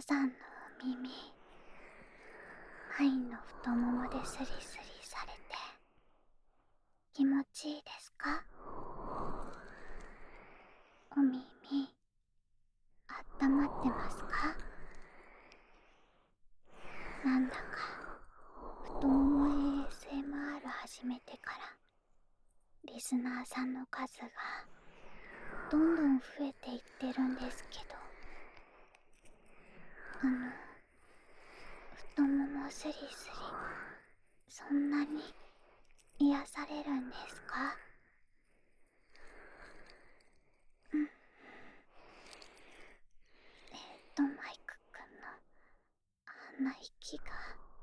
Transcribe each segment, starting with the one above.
さんのお耳、愛の太ももでスリスリされて気持ちいいですか？お耳、あったまってますか？なんだか太もも ASMR 始めてからリスナーさんの数がどんどん増えていってるんですけど、太ももスリスリ、そんなに癒されるんですか？うん。マイクくんのあんな息が、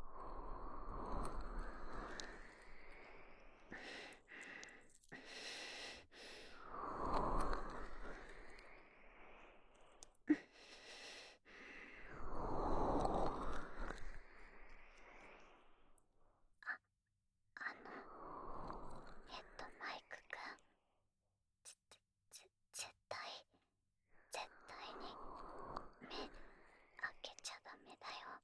あマイクくん、絶対に目開けちゃダメだよ。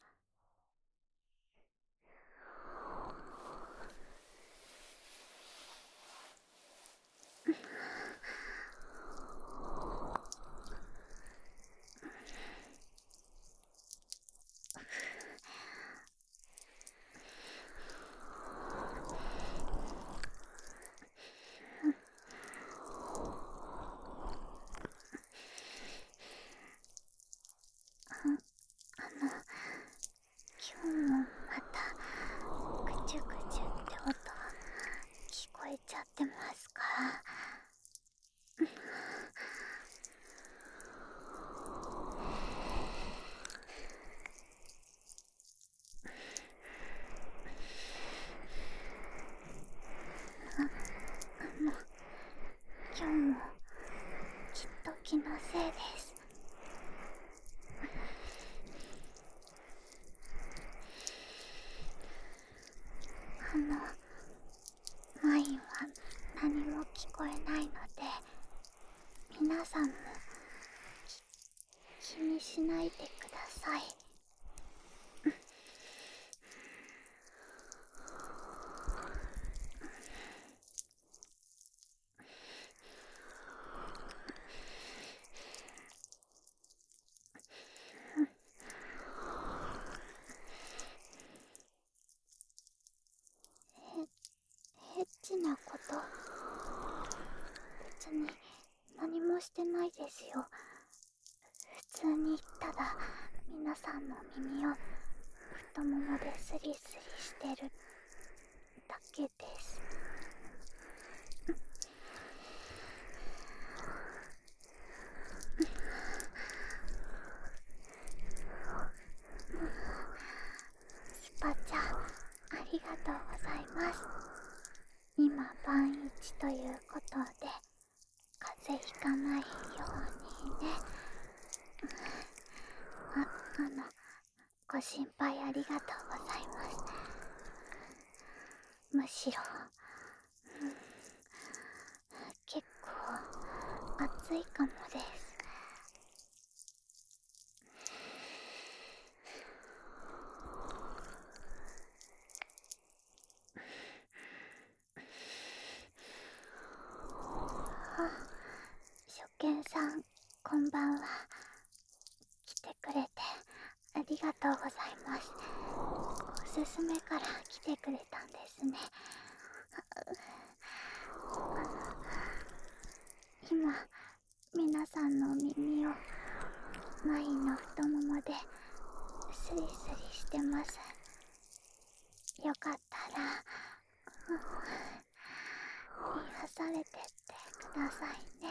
今日もまたぐちゅぐちゅって音聞こえちゃってますか？今日もきっと気のせいです。マインは何も聞こえないので、皆さんも気にしないでください。エッチなこと、別に何もしてないですよ。普通にただ皆さんの耳を太ももでスリスリしてるだけです。スパちゃん、ありがとうございます。今万一ということで風邪ひかないようにね。ご心配ありがとうございます。むしろ、結構暑いかもです。初見さん、こんばんは。来てくれてありがとうございます。おすすめから来てくれたんですね。今、皆さんのお耳をマインの太ももでスリスリしてます。よかったら、癒されてってくださいね。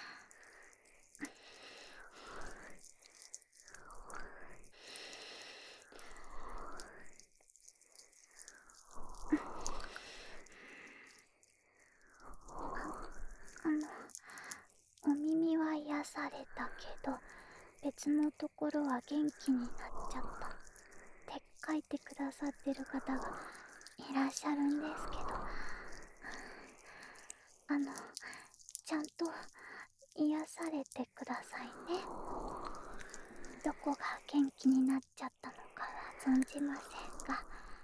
お耳は癒されたけど、別のところは元気になっちゃったって書いてくださってる方がいらっしゃるんですけど、ちゃんと癒されてくださいね。 どこが元気になっちゃったのかは存じませんが、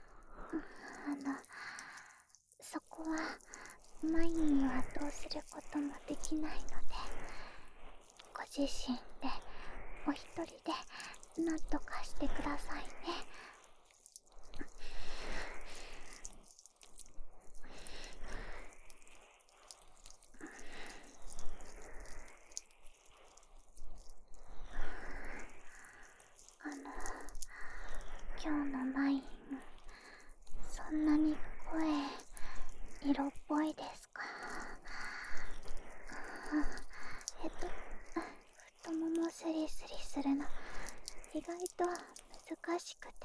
そこはマインにはどうすることもできないので、ご自身でお一人でなんとかしてくださいね。今日のマイン、そんなに声色っぽいですか？太ももスリスリするの意外と難しくて、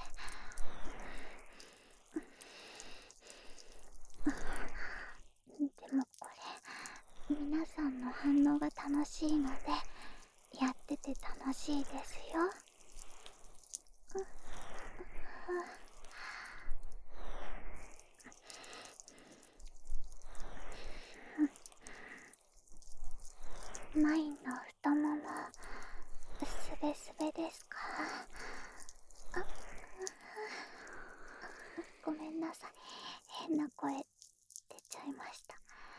でもこれ皆さんの反応が楽しいのでやってて楽しいですよ。マインの太ももすべすべですか？あ、ごめんなさい、変な声出ちゃいました。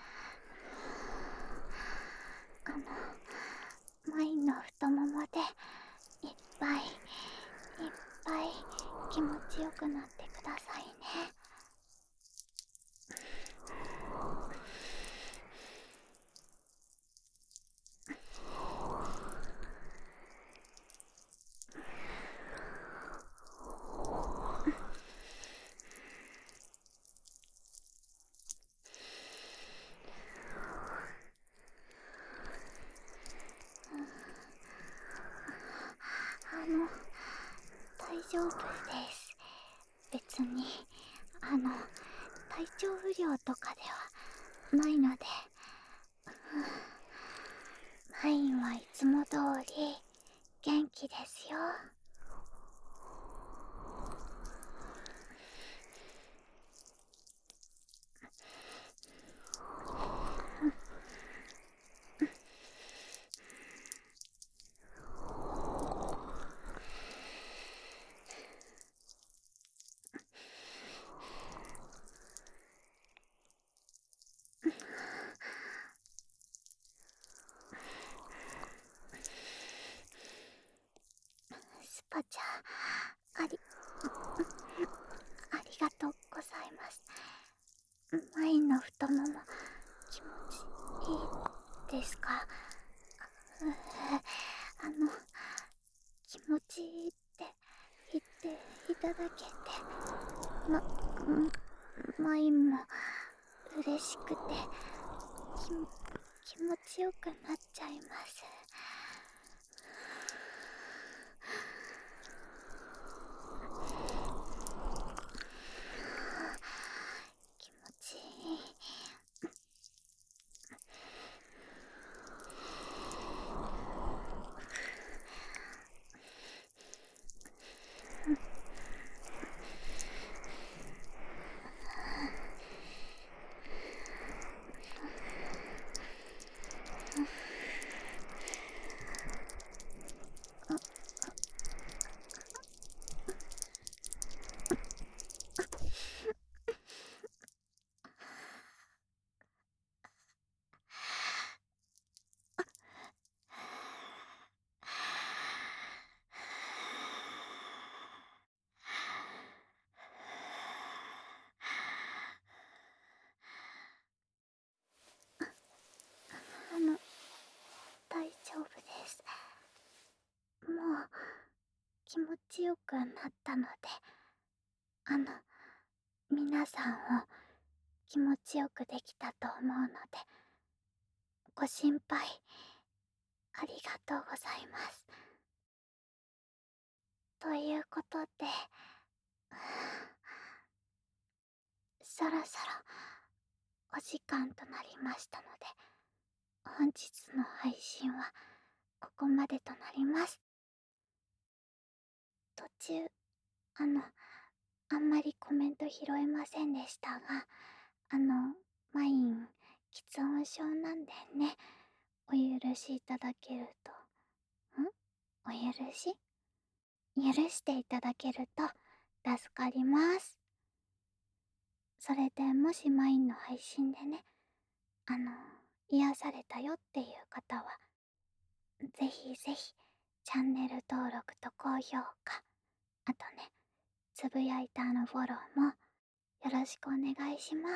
マインの太ももでいっぱいいっぱい気持ちよくなってくださいね。大丈夫です。別に体調不良とかではないので、マインはいつも通り元気ですよ。スパちゃん、ありがとうございます。マインの太もも気持ちいいですか？あの気持ちいいって言っていただけて、ま、マインも嬉しくて気持ちよくなっちゃいます。気持ちいい。大丈夫です。もう気持ちよくなったので、皆さんを気持ちよくできたと思うので、ご心配ありがとうございます。ということで、そろそろお時間となりましたので、本日の配信はここまでとなります。途中、あんまりコメント拾えませんでしたが、マイン、喫音症なんでね、お許しいただけると。お許し許していただけると助かります。それでもしマインの配信でね、あの、癒されたよっていう方は、ぜひぜひ、チャンネル登録と高評価、あとね、つぶやいたフォローもよろしくお願いします。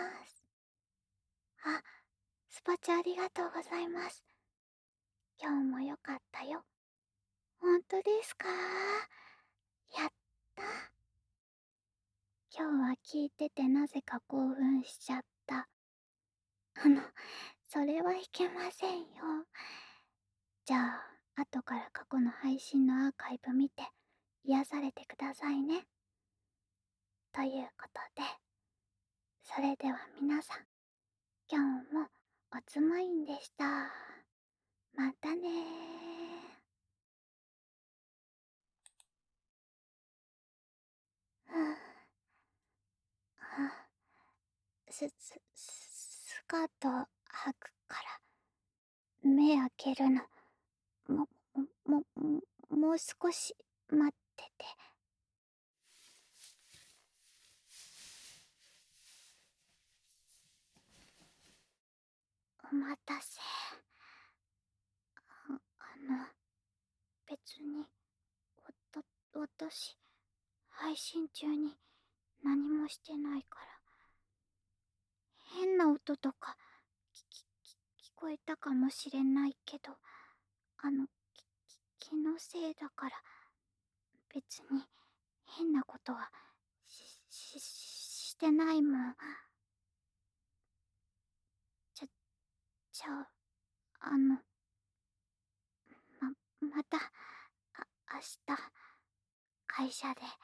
あ、スパチャありがとうございます。今日も良かったよ。ほんとですか？やった。今日は聞いててなぜか興奮しちゃった。それはいけませんよ。じゃあ、後から過去の配信のアーカイブ見て、癒されてくださいね。ということで、それでは皆さん、今日もおつまいんでした。またねー。スカート履くから目開けるのももう少し待ってて。お待たせ。の別に私配信中に何もしてないから、変な音とか聞こえたかもしれないけど、気のせいだから、別に変なことはしてないもん。じゃあ、また、明日、会社で